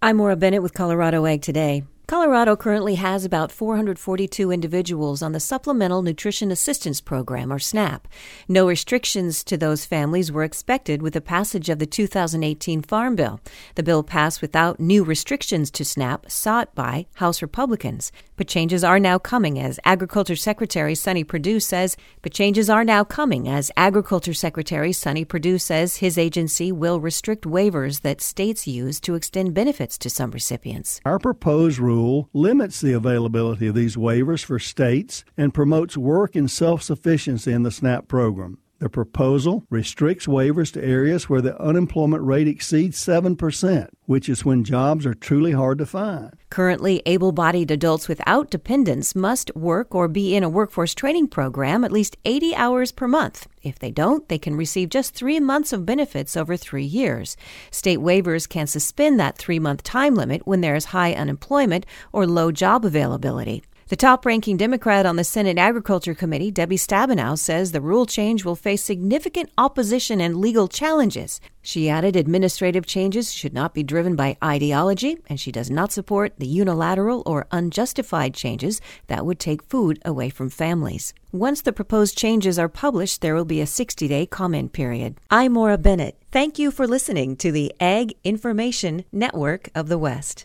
I'm Maura Bennett with Colorado Ag Today. Colorado currently has about 442 individuals on the Supplemental Nutrition Assistance Program, or SNAP. No restrictions to those families were expected with the passage of the 2018 Farm Bill. The bill passed without new restrictions to SNAP sought by House Republicans. But changes are now coming, as Agriculture Secretary Sonny Perdue says his agency will restrict waivers that states use to extend benefits to some recipients. Our proposed rule limits the availability of these waivers for states and promotes work and self-sufficiency in the SNAP program. The proposal restricts waivers to areas where the unemployment rate exceeds 7%, which is when jobs are truly hard to find. Currently, able-bodied adults without dependents must work or be in a workforce training program at least 80 hours per month. If they don't, they can receive just 3 months of benefits over 3 years. State waivers can suspend that 3-month time limit when there is high unemployment or low job availability. The top-ranking Democrat on the Senate Agriculture Committee, Debbie Stabenow, says the rule change will face significant opposition and legal challenges. She added administrative changes should not be driven by ideology, and she does not support the unilateral or unjustified changes that would take food away from families. Once the proposed changes are published, there will be a 60-day comment period. I'm Maura Bennett. Thank you for listening to the Ag Information Network of the West.